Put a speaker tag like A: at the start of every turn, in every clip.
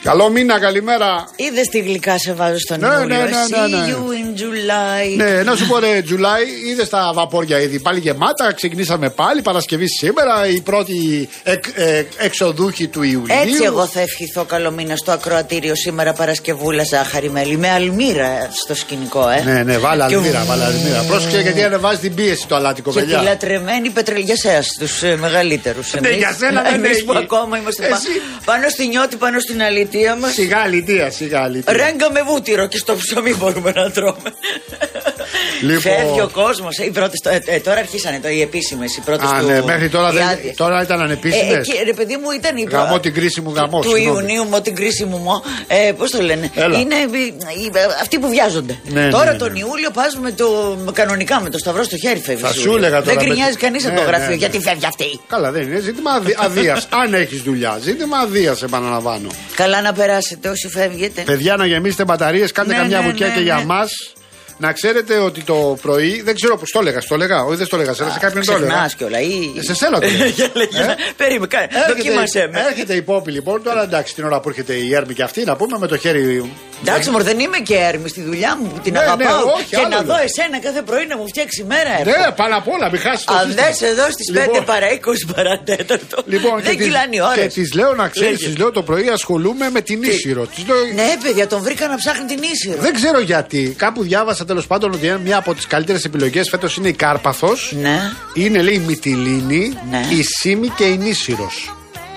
A: Καλό μήνα, καλημέρα.
B: Είδες τι γλυκά σε βάζω στον Ιούλιο.
A: Ναι.
B: See you in July.
A: Ναι, να σου πω ρε, July, είδες τα βαπόρια ήδη πάλι γεμάτα. Ξεκινήσαμε πάλι Παρασκευή σήμερα, οι πρώτοι εξοδούχοι του Ιουλίου.
B: Έτσι, εγώ θα ευχηθώ καλό μήνα στο ακροατήριο σήμερα Παρασκευούλα ζάχαρη μέλι. Με αλμύρα στο σκηνικό,
A: Ναι, βάλε αλμύρα. Πρόσεξε γιατί ανεβάζει την πίεση το αλάτικο, παιδιά.
B: Και τη λατρεμένη πετρελιασέα στους μεγαλύτερους.
A: Ναι, για σένα δεν
B: εμείς που ακόμα είμαστε πάνω στην νιώτη, πάνω στην αλήθεια.
A: Σιγά αλητία.
B: Ρέγγα με βούτυρο και στο ψωμί μπορούμε να τρώμε.
A: Λοιπόν...
B: Φεύγει ο κόσμος. Τώρα αρχίσανε οι επίσημες.
A: Ναι, μέχρι τώρα ήταν ανεπίσημες.
B: Ρε παιδί μου, ήταν η
A: γαμώ την κρίση μου γαμώ.
B: Του Ιουνίου μου την κρίση μου. Πώς το λένε. Είναι αυτοί που βιάζονται. Τώρα τον Ιούλιο πας κανονικά με το σταυρό στο χέρι φεύγει.
A: Θα σου έλεγα τώρα.
B: Δεν γκρινιάζει κανείς από το γραφείο γιατί φεύγει αυτή.
A: Καλά, δεν είναι ζήτημα αδείας. Αν έχεις δουλειά, ζήτημα αδείας, επαναλαμβάνω.
B: Καλά να περάσετε όσοι φεύγετε.
A: Παιδιά, να γεμίσετε μπαταρίες, κάντε καμιά βουκιά και για μας. Να ξέρετε ότι το πρωί, δεν ξέρω πώς το έλεγα, όχι δεν το έλεγα, σε κάποιον το έλεγα.
B: Ξεχνάς κιόλα ή...
A: Σε σένα το έλεγα.
B: Περίμενε, δοκίμασέ με.
A: Έρχεται η Πόπη λοιπόν, τώρα εντάξει την ώρα που έρχεται η Έρμη και αυτή, να πούμε με το χέρι.
B: Εντάξει μωρ, δεν είμαι και Έρμη στη δουλειά μου που την αγαπάω και να δω εσένα κάθε πρωί να μου φτιάξει μέρα.
A: Ναι, πάνω απ' όλα, μην χάσεις το σύστημα.
B: Αν δες εδώ στις 5 παρά 20 παρά 4. Δεν κυλάνε οι ώρες.
A: Και της λέω να ξέρεις, της λέω το πρωί ασχολούμαι με την Ίσυρο.
B: Ναι παιδιά, τον βρήκα να ψάχνει την Ίσυρο.
A: Δεν ξέρω γιατί, κάπου διάβασα τέλος πάντων ότι μια από τις καλύτερες επιλογές φέτος είναι η Κάρπαθος.
B: Ναι.
A: Είναι λέει η Μυτιλήνη, η Σύμη και η Νίσυρος.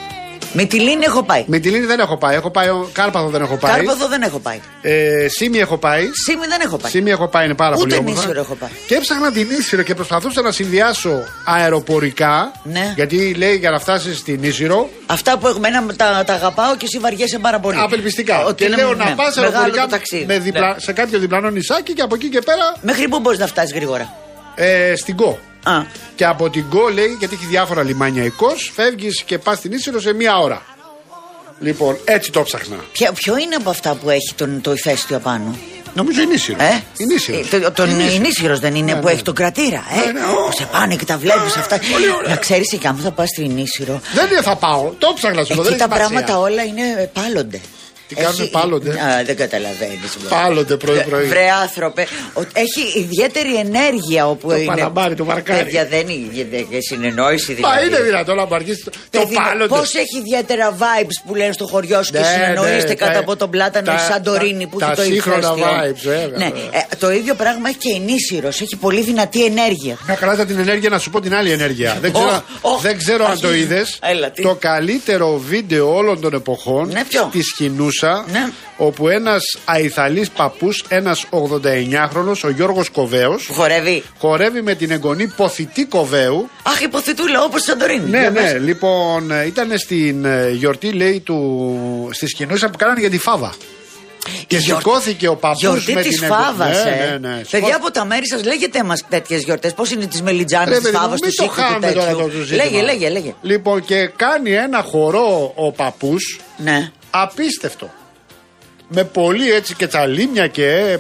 B: Μυτιλήνη έχω πάει.
A: Μυτιλήνη δεν έχω πάει. Κάρπαθο δεν έχω πάει.
B: Κάρπαθο δεν έχω πάει.
A: Σύμη έχω πάει.
B: Σύμη δεν έχω πάει.
A: Σύμη έχω πάει, είναι πάρα πολύ όμορφα.
B: Ούτε Νίσυρο έχω πάει.
A: Και έψαχνα την Νίσυρο και προσπαθούσα να συνδυάσω αεροπορικά.
B: Ναι.
A: Γιατί λέει για να φτάσει στην Νίσυρο.
B: Αυτά που έχουμε τα αγαπάω και εσύ βαριέσαι πάρα πολύ.
A: Απελπιστικά. Και λέω να πα αεροπορικά σε κάποιο διπλανό νησάκι και από εκεί και πέρα.
B: Μέχρι πού μπορεί να φτάσει γρήγορα.
A: Στην Κο. Και από την Κο λέει, γιατί έχει διάφορα λιμάνια η Κος, φεύγεις και πας στην Ίσυρο σε μία ώρα. Λοιπόν, έτσι το ψάχνα.
B: Ποιο είναι από αυτά που έχει το ηφαίστειο απάνω?
A: Νομίζω η Νίσυρος.
B: Η Νίσυρος δεν είναι που έχει τον κρατήρα. Που σε πάνε και τα βλέπεις αυτά. Να ξέρεις και αν θα πας στην Νίσυρο.
A: Δεν θα πάω, το ψάχνα σου.
B: Εκεί τα πράγματα όλα είναι πάλλονται.
A: Τι κάνουν πάλλονται.
B: Δεν καταλαβαίνεις.
A: Πάλλονται πρωί-πρωί.
B: Βρε άνθρωπε, έχει ιδιαίτερη ενέργεια όπου είναι.
A: Το παλαμπάρι, το βαρκάρι.
B: Παιδιά δεν είναι συνεννόηση δηλαδή.
A: Μα είναι δυνατόν να μπαρκείς το πάλλονται.
B: Πώς έχει ιδιαίτερα vibes που λένε στο χωριό σου και συνεννοείστε κάτω από τον πλάτανο η Σαντορίνη που έχει το ηφαίστειο. Ναι, το ίδιο πράγμα έχει και η Νίσυρος. Έχει πολύ δυνατή ενέργεια.
A: Να καλά την ενέργεια, να σου πω την άλλη ενέργεια. Δεν ξέρω αν το είδες. Το καλύτερο βίντεο όλων των εποχών τη Σκηνούς.
B: Ναι.
A: Όπου ένας αϊθαλής παππούς, ένας 89χρονος, ο Γιώργος Κοβέος, χορεύει με την εγγονή Ποθητή Κοβέου.
B: Αχ, η Ποθητούλα, όπως η Σαντορίνη.
A: Ναι, λοιπόν, ήταν στην γιορτή, λέει, στη Σκηνούσα που κάνανε για τη Φάβα. Και σηκώθηκε ο παππούς με την
B: Φάβας. Ναι. Παιδιά από τα μέρη σας, λέγετε μας τέτοιες γιορτές. Πώς είναι τις Μελιτζάνες, της Φάβας, του Σίκου, του τέτοιου. Λέγε.
A: Λοιπόν, και κάνει ένα χορό ο παππούς.
B: Ναι.
A: Απίστευτο. Με πολύ έτσι και τσαλίμια και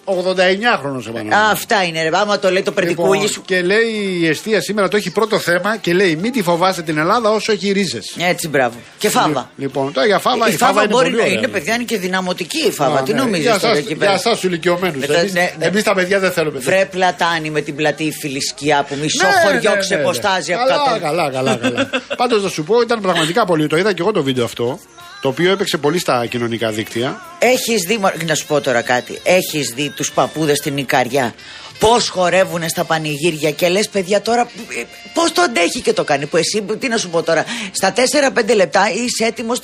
A: 89χρονος επαναλαμβάνω.
B: Αυτά είναι ρε, άμα το λέει το περδικούλι σου.
A: Και λέει η εστία σήμερα το έχει πρώτο θέμα και λέει μην τη φοβάστε την Ελλάδα όσο έχει ρίζες.
B: Έτσι, μπράβο. Και Φάβα.
A: Λοιπόν, τώρα για Φάβα
B: η Φάβα
A: είναι
B: μπορεί
A: πολύ
B: να είναι, παιδιά, είναι και δυναμωτική η Φάβα. Τι νομίζεις τώρα εκεί πέρα?
A: Για εσάς τους ηλικιωμένους. Εμείς τα παιδιά δεν θέλουμε.
B: Βρε πλατάνη με την πλατή φιλισκιά που μισό χωριό ξεποστάζει από κάτω.
A: Καλά. Πάντως να σου πω ήταν πραγματικά πολύ. Το είδα και εγώ το βίντεο αυτό. Το οποίο έπαιξε πολύ στα κοινωνικά δίκτυα.
B: Έχεις δει, να σου πω τώρα κάτι, έχεις δει τους παππούδες στην Ικαριά πώς χορεύουν στα πανηγύρια και λες παιδιά τώρα πώς το αντέχει και το κάνει, που εσύ τι να σου πω τώρα, στα 4-5 λεπτά είσαι έτοιμος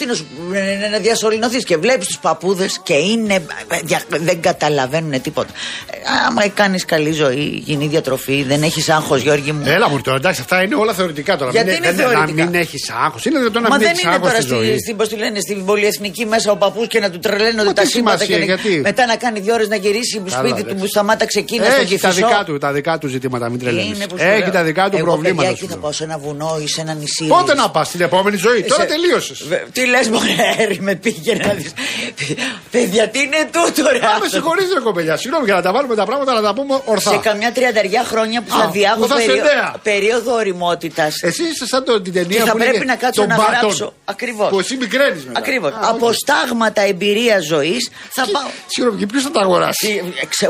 B: να διασωληνωθείς και βλέπεις τους παππούδες και είναι, δεν καταλαβαίνουν τίποτα. Άμα κάνεις καλή ζωή, γίνει διατροφή, δεν έχεις άγχος, Γιώργη μου.
A: Έλα μου τώρα, εντάξει, αυτά είναι όλα θεωρητικά τώρα.
B: Γιατί είναι θεωρητικά?
A: Να μην έχεις άγχος. Είναι δυνατόν να μην έχεις άγχος στη ζωή.
B: Πώς τη λένε, στην πολυεθνική μέσα ο παππούς και να του τρελαίνονται τα σύμπαντα και μετά να κάνει 2 ώρες να γυρίσει σπίτι του που σταμάταξε εκεί να στο Κηφισό.
A: Τα δικά του ζητήματα, μην τρελαίνεις. Έχει τα δικά του προβλήματα.
B: Εκεί θα πάω σε ένα βουνό ή σε ένα νησί.
A: Πότε να πας στην επόμενη ζωή, τώρα τελείωσες.
B: Τι λες, μωρέ, με πήγαινε να δεις. Παιδιά, τι είναι τούτο, ρε.
A: Με συγχωρείς, ρε κοπελιά. Συγγνώμη, για να τα βάλουμε τα πράγματα να τα πούμε ορθά.
B: Σε καμιά 30 χρόνια που θα διάγω περίοδο οριμότητας.
A: Εσύ είσαι σαν την ταινία
B: που θα πρέπει να κάτσω να γράψω. Ακριβώς.
A: Που εσύ μικραίνεις μετά.
B: Ακριβώς. Από στάγματα εμπειρίας ζωής θα πάω.
A: Συγγνώμη, και ποιος θα τα αγοράσει.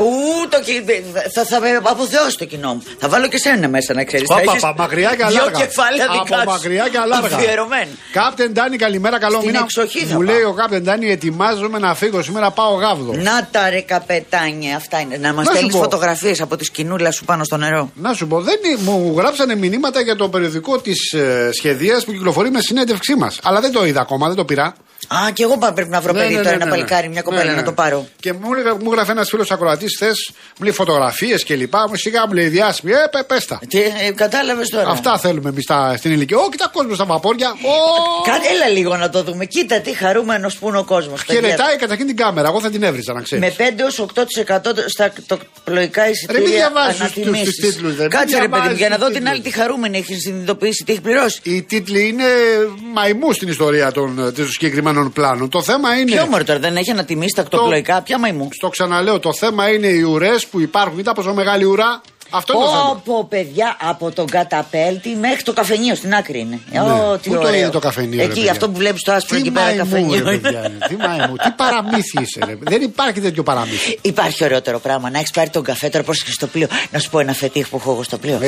B: Θα αποθεώσει το κοινό μου. Θα βάλω και σένα μέσα να ξέρεις.
A: Από μακριά και αλάργα.
B: 2 κεφάλαια δικά σου.
A: Από μακριά και αλάργα.
B: Αφιερωμένο.
A: Κάπτεν Ντάνι, καλημέρα, καλό μήνα. Μου λέει ο Κάπτεν Ντάνι, ετοιμάζομαι να φύγω σήμερα, πάω Γάβδο.
B: Να τα ρε καπετάνια, αυτά είναι. Να μας στέλνεις φωτογραφίες από τη σκηνούλα σου πάνω στο νερό.
A: Να σου πω, μου γράψανε μηνύματα για το περιοδικό της Σχεδίας που κυκλοφορεί με συνέντευξή μας. Αλλά δεν το είδα ακόμα, δεν το πειρά.
B: Α, και εγώ πρέπει να βρω παιδί τώρα, ένα παλικάρι, μια κοπέλα να το πάρω.
A: Και μου γράφει ένας φίλος ακροατής χθες, μου λέει φωτογραφίες και λοιπά. Σιγά μου λέει διάσημη, πες τα.
B: Κατάλαβες τώρα.
A: Αυτά θέλουμε εμείς στην ηλικία. Κοίτα κόσμο στα βαπόρια.
B: Έλα λίγο να το δούμε. Κοίτα τι χαρούμενος που είναι ο κόσμος.
A: Χαιρετάει καταρχήν την κάμερα, εγώ θα την έβριζα να ξέρεις.
B: Με 5-8% στα πλοϊκά εισιτήρια ανατιμήσεις. Κάτσε ρε παιδί μου, για να δω την άλλη τη χαρούμενη. Έχει συνειδητοποιήσει τι έχει πληρώσει.
A: Οι τίτλοι είναι μαϊμού στην ιστορία των συγκεκριμένων πλάνων. Το θέμα είναι.
B: Ποιο μωρέ τώρα, δεν έχει ανατιμήσει τα ακτοπλοϊκά, ποια μαϊμού.
A: Στο ξαναλέω, το θέμα είναι οι ουρές που υπάρχουν. Κοίτα πόσο μεγάλη ουρά. Αυτό είναι το θέμα.
B: Πω, παιδιά, από τον καταπέλτη μέχρι το καφενείο στην άκρη είναι.
A: Ναι. Πού το είναι το καφενείο.
B: Εκεί, αυτό που βλέπεις το άσπρο εκεί πέρα καφενείο.
A: Τι μαϊμού, τι παραμύθι είσαι, ρε. Δεν υπάρχει τέτοιο παραμύθι.
B: Υπάρχει ωραιότερο πράγμα. Να έχεις πάρει τον καφέ τώρα πρόσεχε στο πλοίο. Να σου πω ένα φετίχ που έχω εγώ στο πλοίο.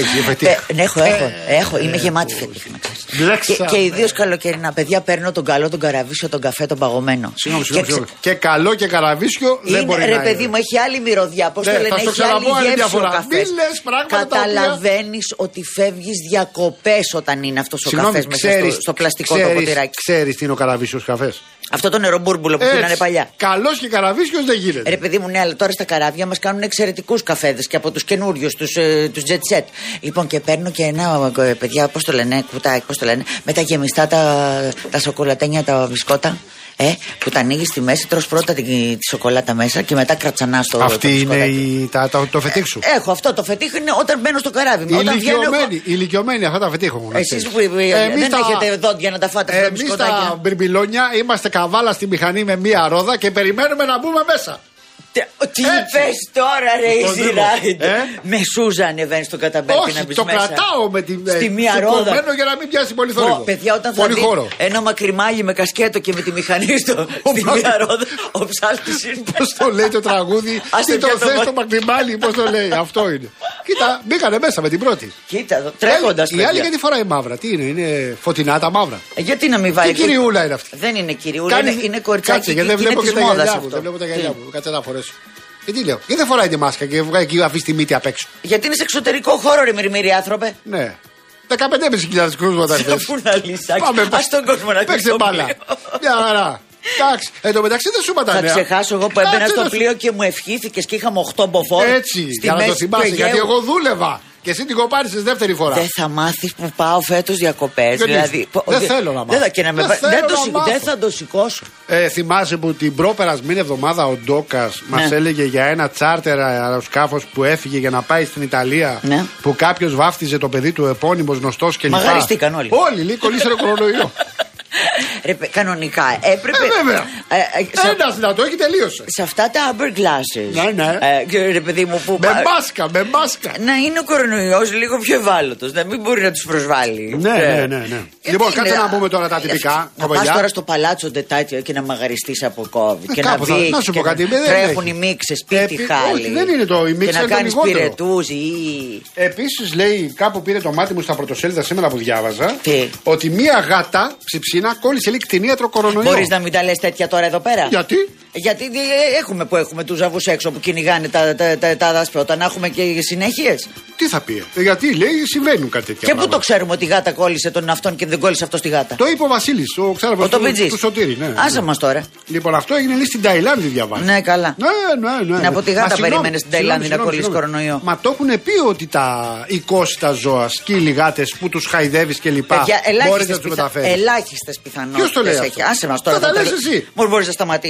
B: Έχω. Είμαι γεμάτη φετίχ να ξέρεις. Και ιδίως καλοκαιρινά, παιδιά, παίρνω τον καλό, τον καραβίσιο, τον καφέ, τον παγωμένο.
A: Συγγνώμη. Και καλό και καραβίσιο δεν μπορεί να είναι.
B: Ρε παιδί μου, έχει άλλη μυρωδιά. Πώ το λένε, έχει άλλη γεύση ο καφές. Καταλαβαίνεις ότι φεύγεις διακοπές όταν είναι αυτός ο καφές μέσα στο πλαστικό το ποτηράκι.
A: Ξέρεις τι είναι ο καραβίσιος καφές.
B: Αυτό το νερομπούρμπουλο που πίνανε παλιά.
A: Καλός και καραβίσιος δεν γίνεται.
B: Ρε παιδί μου, ναι, αλλά τώρα στα καράβια μας κάνουν εξαιρετικούς καφέδες και από τους καινούριους, τους jet set. Λοιπόν, και παίρνω και ένα, παιδιά, πώς το λένε, κουτάκι, πώς το λένε, με τα γεμιστά τα σοκολατένια, τα μπισκότα. Που τα ανοίγει στη μέση, τρως πρώτα τη σοκολάτα μέσα και μετά κρατσανά στο.
A: Αυτή είναι το φετίχ σου.
B: Έχω αυτό το φετίχ είναι όταν μπαίνω στο καράβι.
A: Οι ηλικιωμένοι αυτά τα φετίχ έχουν.
B: Εσείς που δεν έχετε δόντια να τα φάτε αυτά τα μπισκοτάκια.
A: Εμείς τα μπιρμπιλόνια είμαστε καβάλα στη μηχανή με μία ρόδα και περιμένουμε να μπούμε μέσα.
B: Τι είπες τώρα, ρε Easy Ride. Με Σούζα ανεβαίνει στον καταπέλτη να μπεις
A: το
B: μέσα.
A: Κρατάω με τη
B: στη μία ρόδα.
A: Για να μην πιάσει πολύ θόρυβο.
B: Παιδιά, όταν θα δει ένα μακριμάλι με κασκέτο και με τη μηχανή στη μία ρόδα, ο ψάλτης είναι.
A: Πώς το λέει το τραγούδι, τι το θες το μακριμάλι, πώς το λέει. Αυτό είναι. Κοίτα, μπήκανε μέσα με την πρώτη.
B: Κοίτα, τρέχοντας.
A: Η άλλη γιατί φοράει μαύρα, τι είναι φωτεινά τα μαύρα.
B: Γιατί να μην βάλει.
A: Τι κυριούλα είναι αυτή.
B: Δεν είναι κυριούλα, είναι κοριτσάκι.
A: Δεν βλέπω και τα γυαλιά μου. Δεν βλέπω τα γυαλιά μου. Κάτσε να φορέσω. Τι λέω, γιατί δεν φοράει τη μάσκα και βγάζει και αφήσει τη μύτη απ' έξω.
B: Γιατί είναι σε εξωτερικό χώρο, ρε μυρμήρι άνθρωπε.
A: Ναι. 15.500 κόσμο θα έρθει.
B: Πού να λύσαξε. Ας τον κόσμο να
A: παίξει μπάλα. Μια χαρά. Εντάξει. Εν τω μεταξύ δεν σου είπα τα νέα.
B: Θα ξεχάσω εγώ που έμπαινα στο πλοίο και μου ευχήθηκες και είχαμε 8 μποφόρ.
A: Έτσι, για να το θυμάσαι, γιατί εγώ δούλευα. Και εσύ την κοπάρισες δεύτερη φορά.
B: Δεν θα μάθεις που πάω φέτος διακοπές. Δηλαδή,
A: δεν θέλω να μάθω.
B: Δεν θα το σηκώσω.
A: Θυμάσαι που την πρόπερασμένη εβδομάδα ο Ντόκας μας έλεγε για ένα τσάρτερ αεροσκάφος που έφυγε για να πάει στην Ιταλία.
B: Ναι.
A: Που κάποιος βάφτιζε το παιδί του επώνυμος γνωστός κλπ.
B: Μαγαριστήκαν όλοι.
A: Όλοι, λέει, κολλήσανε κορονοϊό.
B: Κανονικά έπρεπε.
A: Βέβαια. Ένας να το έχει τελείωσε.
B: Σε αυτά τα amber glasses.
A: Ναι.
B: Ρε παιδί μου, που.
A: Με μάσκα.
B: Να είναι ο κορονοϊός λίγο πιο ευάλωτος. Να μην μπορεί να τους προσβάλλει.
A: Ναι. Λοιπόν, κάτσε να πούμε τώρα τα τυπικά.
B: Να πας τώρα στο παλάτσο Ντετάτιο και να μαγαριστείς από COVID. Και να δεις.
A: Να σου πω κάτι.
B: Τρέχουν οι μίξες, σπίτι χάλι.
A: Δεν είναι το η μίξα.
B: Και να κάνεις πυρετούς ή.
A: Επίσης λέει, κάπου πήρε το μάτι μου στα πρωτοσέλιδα σήμερα που διάβαζα. Ότι μία γάτα ψιψίνα κόλλησε λίγο κτηνίατρο κορονοϊό.
B: Μπορείς να μην τα λες τέτοια τώρα εδώ πέρα.
A: Γιατί?
B: Γιατί έχουμε τους ζαβούς έξω που κυνηγάνε τα δάσπροτα. Να έχουμε και συνέχειες.
A: Τι θα πει. Γιατί λέει συμβαίνουν κάτι τέτοια.
B: Και πού το ξέρουμε ότι η γάτα κόλλησε τον αυτόν και δεν κόλλησε αυτό στη γάτα.
A: Το είπε ο Βασίλης, ο ξάδερφος του Σωτήρη. Ναι.
B: Άσε μας τώρα.
A: Λοιπόν, αυτό έγινε λέει στην Ταϊλάνδη, διαβάζει.
B: Ναι, καλά.
A: Ναι.
B: Από τη γάτα περίμενε στην Ταϊλάνδη να κολλήσει κορονοϊό.
A: Μα το έχουν πει ότι τα οικόσιτα ζώα, σκύλοι, γάτες που τους χαϊδεύεις κλπ. Μπορείς να τους μεταφέρεις.
B: Ελάχιστες πιθανότητες.
A: Ποιος το λέει?
B: Άσε μας τώρα.
A: Θα τα λες εσύ.
B: Μπορείς να σταματήσεις τώρα εδώ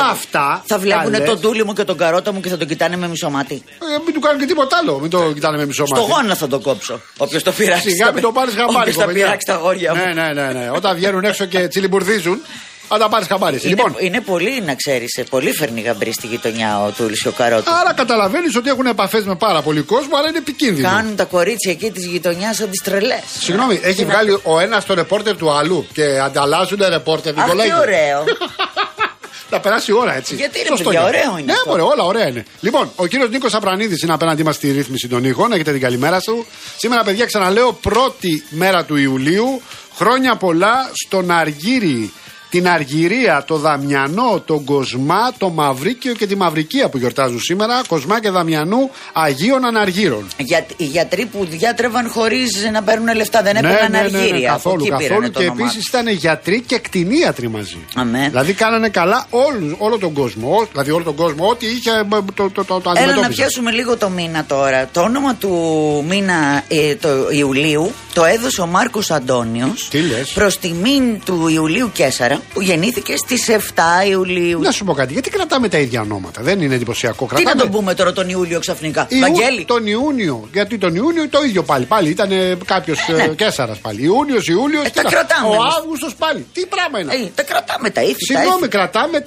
A: Αυτά.
B: Θα βλέπουν τον τούλι μου και τον καρότα μου και θα τον κοιτάνε με μισό μάτι.
A: Μην του κάνουν και τίποτα άλλο. Μην τον κοιτάνε με μισό μάτι.
B: Στο γόνα θα τον κόψω. Όποιος το πειράξει.
A: Σιγά μην το πάρει χαμπάρι.
B: Όποιος θα πειράξει τα αγόρια μου.
A: Ναι. Όταν βγαίνουν έξω και τσιλιμπουρδίζουν. Θα τα πάρει χαμπάρι. Λοιπόν.
B: Είναι πολύ, να ξέρει, πολύ φέρνει γαμπρί στη γειτονιά ο Τούλης και ο Καρότος.
A: Άρα καταλαβαίνει ότι έχουν επαφές με πάρα πολύ κόσμο, αλλά είναι επικίνδυνο.
B: Κάνουν τα κορίτσια εκεί τη γειτονιά σαν τις τρελές.
A: Συγγνώμη, έχει βγάλει ο ένας το ρεπόρτερ του άλλου και ανταλλάσσουν ρεπόρτερ.
B: Αχ, τι ωραίο.
A: Θα περάσει η ώρα έτσι.
B: Γιατί είναι παιδιά, ωραίο είναι.
A: Ναι, μωρέ, όλα ωραία είναι. Λοιπόν, ο κύριος Νίκος Απρανίδης είναι απέναντί μας στη ρύθμιση των ήχων. Έχετε την καλημέρα σου. Σήμερα, παιδιά, ξαναλέω, πρώτη μέρα του Ιουλίου. Χρόνια πολλά στον Αργύρι, την Αργυρία, το Δαμιανό, τον Κοσμά, το Μαυρίκιο και τη Μαυρικία που γιορτάζουν σήμερα. Κοσμά και Δαμιανού Αγίων Αναργύρων.
B: Οι γιατροί που διάτρεβαν χωρίς να παίρνουν λεφτά, δεν έπαιρναν αργύρια.
A: Ναι, καθόλου. Και επίσης ήταν γιατροί και κτηνίατροι μαζί.
B: Αμέ.
A: Δηλαδή κάνανε καλά όλο τον κόσμο. Δηλαδή όλο τον κόσμο, ό,τι είχε το αντιμετώπιζε.
B: Έλα να πιάσουμε λίγο το μήνα τώρα. Το όνομα του μήνα το Ιουλίου το έδωσε ο Μάρκος Αντώνιος προς τιμήν του Ιουλίου Καίσαρα, που γεννήθηκε στις 7 Ιουλίου.
A: Να σου πω κάτι, γιατί κρατάμε τα ίδια ονόματα? Δεν είναι εντυπωσιακό?
B: Τι να τον πούμε τώρα τον Ιούλιο ξαφνικά? Βαγγέλη.
A: Τον Ιούνιο. Γιατί τον Ιούνιο το ίδιο πάλι. Πάλι ήταν κάποιος Καίσαρας πάλι. Ιούνιος, Ιούλιος.
B: Τα κρατάμε.
A: Ο Αύγουστος πάλι. Τι πράγμα είναι?
B: Τα κρατάμε τα ήθη.
A: Συγγνώμη, κρατάμε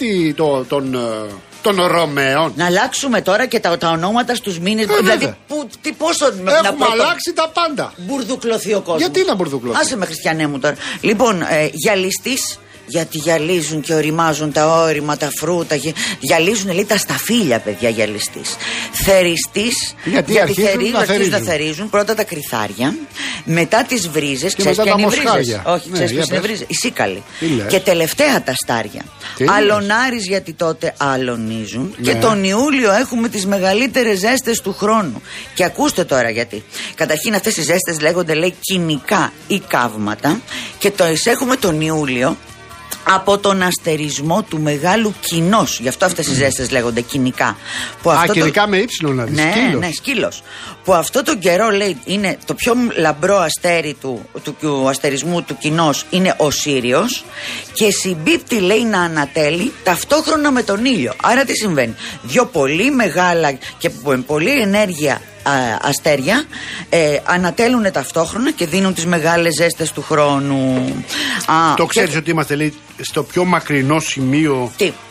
A: των Ρωμαίων.
B: Να αλλάξουμε τώρα και τα ονόματα στους μήνες. Δηλαδή, πόσο
A: έχουμε αλλάξει τα πάντα.
B: Μπουρδουκλωθεί ο κόσμος.
A: Γιατί να μπουρδουκλωθεί?
B: Άσε με, χριστιανέ μου τώρα. Λοιπόν, γυαλιστής. Γιατί γυαλίζουν και οριμάζουν τα όρημα, τα φρούτα. Γυαλίζουν, λέει, τα σταφύλια, παιδιά, γυαλιστής. Θεριστής. Γιατί αρχίζουν να θερίζουν. Πρώτα τα κρυθάρια, μετά τις βρίζες. Ξέρεις ποια είναι οι βρίζες? Όχι, ξέρεις ποιες είναι οι βρίζες? Οι σίκαλοι. Και τελευταία τα στάρια. Αλωνάρις, γιατί τότε αλωνίζουν. Και τον Ιούλιο έχουμε τις μεγαλύτερες ζέστες του χρόνου. Και ακούστε τώρα γιατί. Καταρχήν αυτές οι ζέστες λέγονται, λέει, κοινικά ή καύματα. Και το έχουμε τον Ιούλιο από τον αστερισμό του μεγάλου κοινός. Γι' αυτό αυτές οι ζέστες λέγονται κοινικά.
A: Κοινικά με ύψιλον, δηλαδή.
B: Ναι, σκύλος. Που αυτό τον καιρό, λέει, είναι το πιο λαμπρό αστέρι του αστερισμού του κοινός, είναι ο Σύριος, και συμπίπτει, λέει, να ανατέλει ταυτόχρονα με τον ήλιο. Άρα τι συμβαίνει? Δύο πολύ μεγάλα και με πολλή ενέργεια αστέρια ανατέλουν ταυτόχρονα και δίνουν τις μεγάλες ζέστες του χρόνου.
A: Το ξέρεις ότι είμαστε, λέει, στο πιο μακρινό σημείο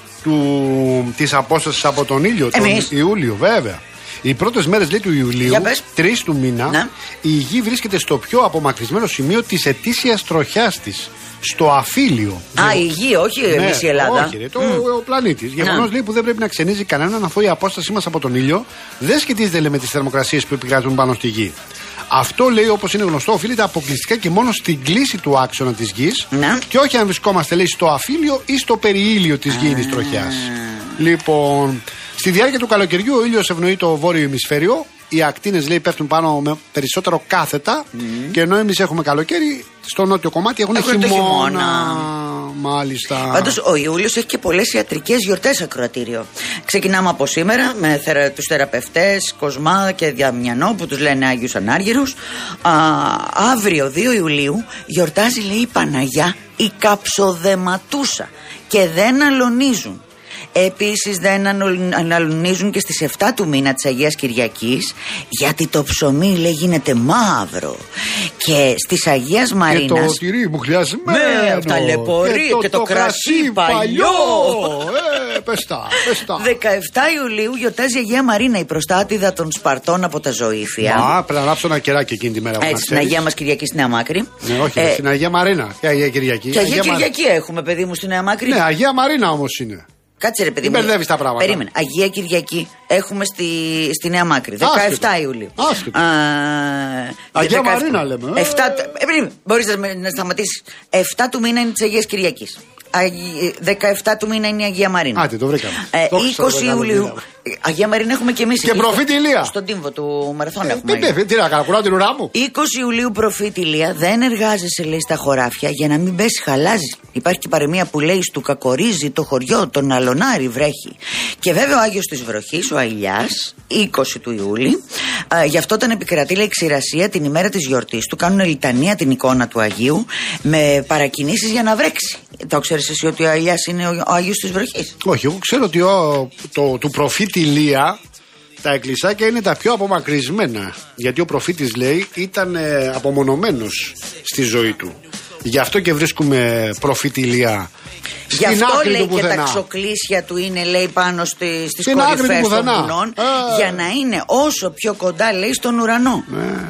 A: της απόστασης από τον ήλιο? Τον Ιούλιο, βέβαια. Οι πρώτες μέρες, λέει, του Ιουλίου, 3 του μήνα, η γη βρίσκεται στο πιο απομακρυσμένο σημείο της ετήσιας τροχιάς της. Στο Αφίλιο.
B: Η γη, όχι εμείς η Ελλάδα.
A: Όχι, ο πλανήτης. Γεγονός, λέει, που δεν πρέπει να ξενίζει κανέναν, αφού η απόστασή μας από τον ήλιο δεν σχετίζεται, λέει, με τις θερμοκρασίες που επικρατούν πάνω στη γη. Αυτό, λέει, όπως είναι γνωστό, οφείλεται αποκλειστικά και μόνο στην κλίση του άξονα της γης και όχι αν βρισκόμαστε, λέει, στο Αφίλιο ή στο περιήλιο της γήινης τροχιάς. Λοιπόν, στη διάρκεια του καλοκαιριού ο ήλιος ευνοεί το βόρειο ημισφαίριο. Οι ακτίνες, λέει, πέφτουν πάνω με περισσότερο κάθετα. Και ενώ εμείς έχουμε καλοκαίρι, στο νότιο κομμάτι έχουν χειμώνα. Μάλιστα.
B: Πάντως ο Ιούλιος έχει και πολλές ιατρικές γιορτές, ακροατήριο. Ξεκινάμε από σήμερα με τους θεραπευτές Κοσμά και Δαμιανό, που τους λένε Άγιους Ανάργυρους. Αύριο 2 Ιουλίου γιορτάζει, λέει, η Παναγιά η Καψοδεματούσα και δεν αλωνίζουν. Επίσης δεν αναλωνίζουν και στις 7 του μήνα της Αγίας Κυριακής, γιατί το ψωμί, λέει, γίνεται μαύρο. Και στις Αγίας Μαρίνας.
A: Και το τυρί μου χλιασμένο.
B: Τα λεπορεί και το κρασί παλιό.
A: Πες τα.
B: 17 Ιουλίου γιορτάζει η Αγία Μαρίνα, η προστάτηδα των Σπαρτών από τα ζωήφια.
A: Πρέπει να ράψω ένα κεράκι εκείνη τη μέρα.
B: Έτσι, στην Αγία μας Κυριακή στη Νέα Μάκρη.
A: Ναι, όχι, στην Αγία Μαρίνα. Και Αγία Κυριακή.
B: Και Αγία Κυριακή έχουμε, παιδί μου, στη Νέα Μάκρη.
A: Ναι, Αγία Μαρίνα όμως είναι.
B: Κάτσε, ρε παιδί μου.
A: Μπερδεύεις τα πράγματα.
B: Περίμενε. Αγία Κυριακή έχουμε στη Νέα Μάκρη. 17 Ιουλίου.
A: Αγία Μαρίνα λέμε.
B: Μπορείς να σταματήσεις. 7 του μήνα είναι της Αγίας Κυριακής. 17 του μήνα είναι η Αγία Μαρίνα.
A: Άντε, το βρήκαμε.
B: 20 Ιουλίου. Αγία Μαρίνα έχουμε και εμείς.
A: Και προφήτη Ηλία.
B: Στον τύμβο του Μαραθώνα έχουμε.
A: Τι να κάνω, κουράω την ουρά μου.
B: 20 Ιουλίου προφήτη Ηλία. Δεν εργάζεσαι, λέει, στα χωράφια για να μην πέσει, χαλάζει. Υπάρχει και παροιμία που λέει στου κακορίζει το χωριό, τον αλωνάρι βρέχει. Και βέβαια ο Άγιος της Βροχής, ο Αηλιάς, 20 του Ιούλη. Γι' αυτό όταν επικρατεί, λέει, ξηρασία την ημέρα της γιορτής του, κάνουν λιτανία την εικόνα του Αγίου με παρακινήσεις για να βρέξει. Το ξέρεις εσύ ότι ο Αηλιάς είναι ο Άγιος της Βροχής?
A: Όχι, εγώ ξέρω ότι του προφήτη Ηλία τα εκκλησάκια είναι τα πιο απομακρυσμένα. Γιατί ο προφήτης, λέει, ήταν απομονωμένος στη ζωή του. Γι' αυτό και βρίσκουμε προφήτη Ηλία.
B: Γι' αυτό λέει και τα ξοκλήσια του είναι, λέει, πάνω στις κορυφές των βουνών, για να είναι όσο πιο κοντά, λέει, στον ουρανό.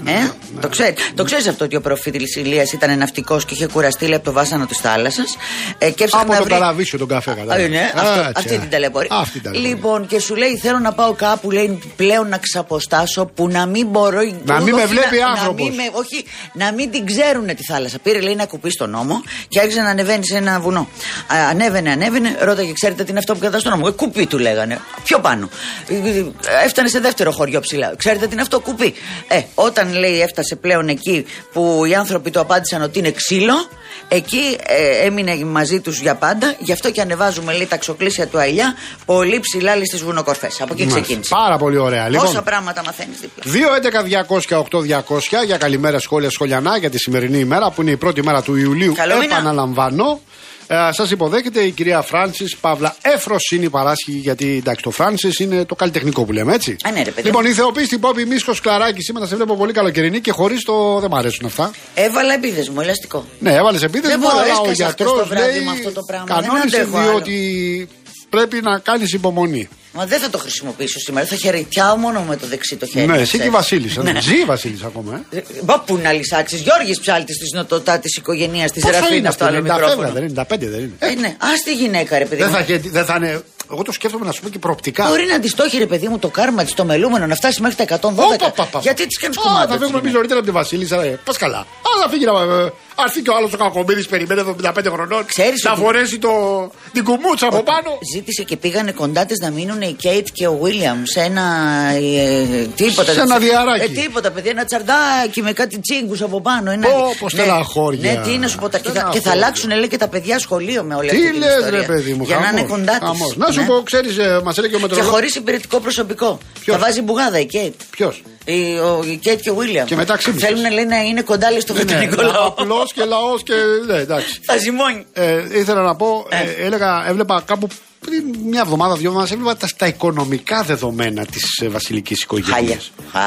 B: Το ξέρεις αυτό, ότι ο προφήτης Ηλίας ήταν ναυτικός και είχε κουραστεί, λέει, από το βάσανο της θάλασσας.
A: Από τον Ταλαβίσιο τον καφέ,
B: αυτή την ταλαιπωρία. Λοιπόν, και σου λέει, θέλω να πάω κάπου, λέει, πλέον να ξαποστάσω, που να μην μπορώ.
A: Να μην με βλέπει άνθρωπος.
B: Όχι, να μην την ξέρουν τη θάλασσα. Πήρε, λέει, ένα κουπί στον νόμο και άρχισε να ανεβαίνει σε ένα βουνό. Ανέβαινε, ρώταγε, ξέρετε τι είναι αυτό που κρατά στον νόμο? Κουπί, του λέγανε. Πιο πάνω. Έφτανε σε δεύτερο χωριό ψηλά. Ξέρετε τι είναι αυτό? Κουπί. Όταν, λέει, έφτασε πλέον εκεί που οι άνθρωποι του απάντησαν ότι είναι ξύλο, εκεί έμεινε μαζί τους για πάντα. Γι' αυτό και ανεβάζουμε, λέει, τα ξοκλήσια του Αηλιά πολύ ψηλά, λέει, στις βουνοκορφές. Από εκεί ξεκίνησε.
A: Πάρα πολύ ωραία.
B: Πόσα πράγματα μαθαίνεις δίπλα.
A: 2-11-200-8-200 για καλημέρα σχολιανά για τη σημερινή ημέρα που είναι η πρώτη μέρα του Ιουλίου. Επαναλαμβάνω. Σας υποδέχεται η κυρία Φράνσις Παύλα Εφροσύνη Παράσχη, γιατί εντάξει, το Φράνσις είναι το καλλιτεχνικό που λέμε, έτσι.
B: Ναι, ρε, παιδί.
A: Λοιπόν, η θεοποίηση Πόπη Μίσκος Κλαράκη, σήμερα σε βλέπω πολύ καλοκαιρινή και χωρίς το. Δεν μ' αρέσουν αυτά.
B: Έβαλα επίδεσμο, ελαστικό.
A: Ναι, έβαλες επίδεσμο, αλλά ο γιατρός λέει κανόνισε διότι πρέπει να κάνεις υπομονή.
B: Μα δεν θα το χρησιμοποιήσω σήμερα. Θα χαιρετιάω μόνο με το δεξί το χέρι.
A: Ναι, εσύ και η Βασίλισσα. Ναι. Ζει η Βασίλισσα ακόμα.
B: Πού να λυσάξει. Γιώργης Ψάλτης της νοτοτά της οικογένειας της Ραφίνα.
A: Το άλλο μικρόφωνο. Δεν είναι 95, δεν είναι.
B: Ναι, ας τη γυναίκα, ρε παιδί.
A: Δεν θα είναι. Εγώ το σκέφτομαι να σου πω και προοπτικά.
B: Μπορεί να αντιστόχει, ρε παιδί μου, το κάρμα της, το μελούμενο, να φτάσει μέχρι τα 112. Γιατί τη κάνει κομμάτι.
A: Θα φύγουμε εμεί νωρίτερα από τη Βασίλισσα. Πα καλά. Αλλά φύγει να. Αρθεί και ο άλλο ο Κακομοίρης, περιμένει 75 χρονών.
B: Ξέρεις
A: να φορέσει την κουμούτσα από πάνω.
B: Ζήτησε και πήγανε κοντά της να μείνουν η Κέιτ και ο Βίλιαμ σε ένα. Τίποτα.
A: Σε ένα διαράκι.
B: Τίποτα, παιδιά, ένα τσαρδάκι με κάτι τσίγκους από πάνω.
A: Όπως στεναχώρια.
B: Ναι, τι να σου πω. Και θα αλλάξουν, λέει, και τα παιδιά σχολείο με όλα αυτά.
A: Τι λες, ρε παιδί μου,
B: για να είναι κοντά της.
A: Να σου πω, ξέρεις, μας έλεγε ο μετρολόγος.
B: Και χωρίς υπηρετικό προσωπικό. Θα βάζει μπουγάδα η Κέιτ.
A: Ποιος?
B: Η Κέιτ και ο Βίλιαμ.
A: Και μετά ξύπνησε.
B: Θέλουν, λέει, να είναι κοντά, λέει, στο βρετανικό λαό.
A: Απλός και λαός και. Ναι, εντάξει.
B: Θα ζυμώνει.
A: Ήθελα να πω, έβλεπα κάπου πριν μια εβδομάδα, 2 εβδομάδες, έβλεπα τα οικονομικά δεδομένα της βασιλικής οικογένειας.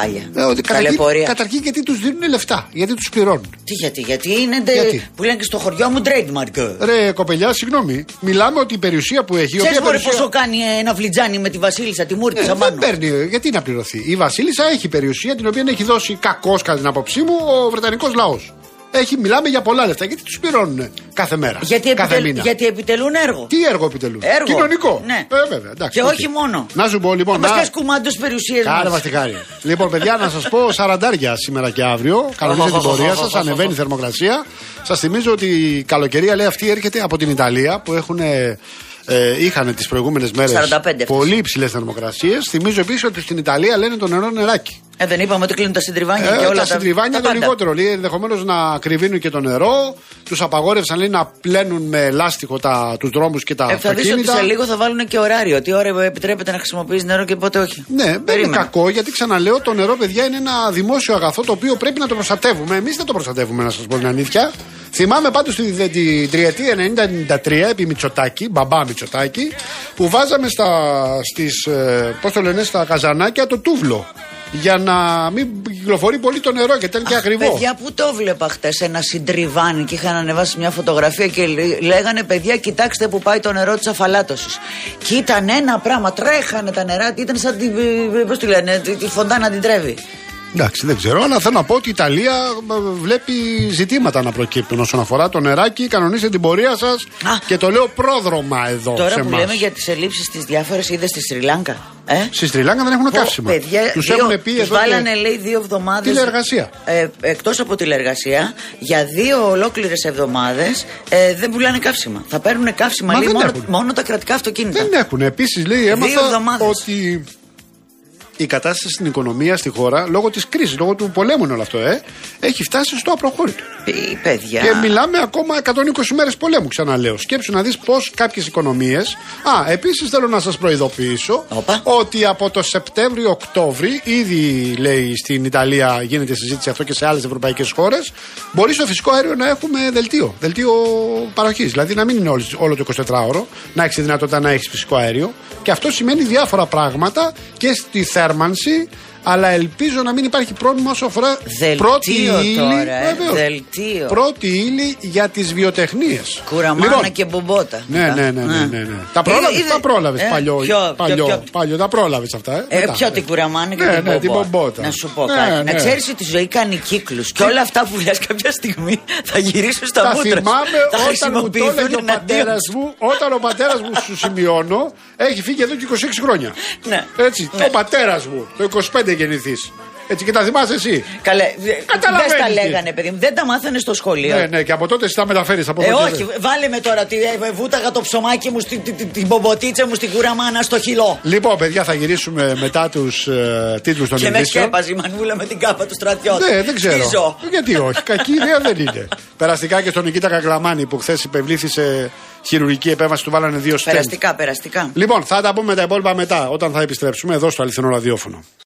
B: Χάλια.
A: Καταρχήν γιατί τους δίνουν λεφτά, γιατί τους πληρώνουν.
B: Γιατί είναι που λένε και στο χωριό μου trademark.
A: Ρε κοπελιά, συγγνώμη, μιλάμε ότι η περιουσία που έχει.
B: Ξέρεις πόσο κάνει ένα φλιτζάνι με τη Βασίλισσα, τη μούρη της απάνω?
A: Δεν παίρνει, γιατί να πληρωθεί. Η Βασίλισσα έχει περιουσία την οποία έχει δώσει κακώς, κατά την άποψή μου, ο βρετανικός λαός. Μιλάμε για πολλά λεφτά. Γιατί τους πληρώνουν κάθε μέρα?
B: Γιατί επιτελούν έργο.
A: Τι έργο επιτελούν? Κοινωνικό.
B: Ναι.
A: Βέβαια, εντάξει,
B: και όχι μόνο.
A: Να σου πω λοιπόν.
B: Μας πες κουμάντος περιουσίες.
A: Κάνε μας τη χάρη. Λοιπόν, παιδιά, να σας πω 40 σήμερα και αύριο. Κανονίζετε την πορεία σας. Ανεβαίνει η θερμοκρασία. Σας θυμίζω ότι η καλοκαιρία, λέει, αυτή έρχεται από την Ιταλία που είχαν τις προηγούμενες μέρες πολύ υψηλές θερμοκρασίες. Θυμίζω επίσης ότι στην Ιταλία λένε το νερό νεράκι.
B: Δεν είπαμε ότι κλείνουν τα συντριβάνια και όλα
A: τα συντριβάνια το λιγότερο. Λέει ενδεχομένως να κρυβίνουν και το νερό. Τους απαγόρευσαν, λέει, να πλένουν με λάστιχο τους δρόμους και τα αυτοκίνητα.
B: Θα δεις ότι σε λίγο θα βάλουν και ωράριο. Τι ώρα επιτρέπεται να χρησιμοποιείς νερό και πότε όχι.
A: Ναι, δεν είναι κακό, γιατί ξαναλέω, το νερό, παιδιά, είναι ένα δημόσιο αγαθό το οποίο πρέπει να το προστατεύουμε. Εμείς δεν το προστατεύουμε, να σας πω την αλήθεια. Θυμάμαι πάντως την τριετία 90-93 επί Μητσοτάκη, μπαμπά Μητσοτάκη, που βάζαμε στα καζανάκια το τούβλο. Για να μην κυκλοφορεί πολύ το νερό και ήταν και ακριβό.
B: Παιδιά, που το βλέπα χτες ένα συντριβάνι και είχαν ανεβάσει μια φωτογραφία και λέγανε, παιδιά, κοιτάξτε που πάει το νερό της αφαλάτωσης. Και ήταν ένα πράγμα, τρέχανε τα νερά, ήταν σαν τη φοντάνα την τρέβει.
A: Εντάξει, δεν ξέρω, αλλά θέλω να πω ότι η Ιταλία βλέπει ζητήματα να προκύπτουν όσον αφορά το νεράκι. Κανονίστε την πορεία σας και το λέω πρόδρομα εδώ.
B: Τώρα που λέμε για τις ελλείψεις στις διάφορες, είδες στη Σρι Λάγκα.
A: Στη Σρι Λάγκα δεν έχουν καύσιμα.
B: Τους έχουν πει εδώ. Βάλανε, λέει, 2 εβδομάδες.
A: Τηλεργασία.
B: Εκτός από τηλεργασία, για 2 ολόκληρες εβδομάδες δεν πουλάνε καύσιμα. Θα παίρνουν καύσιμα, λέει, μόνο τα κρατικά αυτοκίνητα.
A: Δεν έχουν. Επίσης, λέει, έμαθα ότι η κατάσταση στην οικονομία στη χώρα, λόγω της κρίσης, λόγω του πολέμου είναι όλο αυτό, έχει φτάσει στο απροχώρητο.
B: Παιδιά.
A: Και μιλάμε ακόμα 120 μέρες πολέμου, ξαναλέω. Σκέψου να δεις πώς κάποιες οικονομίες. Επίσης θέλω να σας προειδοποιήσω ότι από το Σεπτέμβριο-Οκτώβρη, ήδη λέει στην Ιταλία γίνεται συζήτηση αυτό και σε άλλες ευρωπαϊκές χώρες, μπορεί στο φυσικό αέριο να έχουμε δελτίο παροχής. Δηλαδή να μην είναι όλο το 24ωρο, να έχεις τη δυνατότητα να έχεις φυσικό αέριο. Και αυτό σημαίνει διάφορα πράγματα και στη θέρμανση. Αλλά ελπίζω να μην υπάρχει πρόβλημα όσο αφορά πρώτη ύλη για τις βιοτεχνίες.
B: Κουραμάνα και μπομπότα.
A: Ναι. Τα πρόλαβες παλιό, τα πρόλαβες αυτά.
B: Ποιο την κουραμάνα και την μπομπότα. Να σου πω κάτι. Να ξέρεις ότι η ζωή κάνει κύκλους. Και όλα αυτά που λες κάποια στιγμή θα γυρίσουν στα μούτρα.
A: Θα θυμάμαι όταν μου το έλεγε ο πατέρας μου, όταν ο πατέρας μου, σου σημειώνω, έχει φύγει εδώ και 26 χρόνια. Έτσι, ο πατέρας μου, το 25 γεννηθείς. Έτσι και τα θυμάσαι εσύ.
B: Καλέ, δεν τα λέγανε, παιδί μου. Δεν τα μάθανε στο σχολείο.
A: Ναι, και από τότε εσύ τα μεταφέρεις από εδώ.
B: Όχι, βάλε με τώρα. Βούταγα το ψωμάκι μου, την μπομποτίτσα μου, στην κουραμάνα στο χυλό.
A: Λοιπόν, παιδιά, θα γυρίσουμε μετά τους τίτλους των ειδήσεων.
B: Και με σκέπαζε η Μανούλα με την κάπα του στρατιώτη.
A: Ναι, δεν ξέρω. Γιατί όχι, κακή ιδέα δεν είναι. Περαστικά και στον Νικήτα Κακλαμάνη που χθες υπευλήθη σε χειρουργική επέμβαση, του βάλανε 2 στέντ.
B: Περαστικά.
A: Λοιπόν, θα τα πούμε τα υπόλοιπα μετά, όταν θα επιστρέψουμε εδώ στο αληθινό ραδιόφωνο.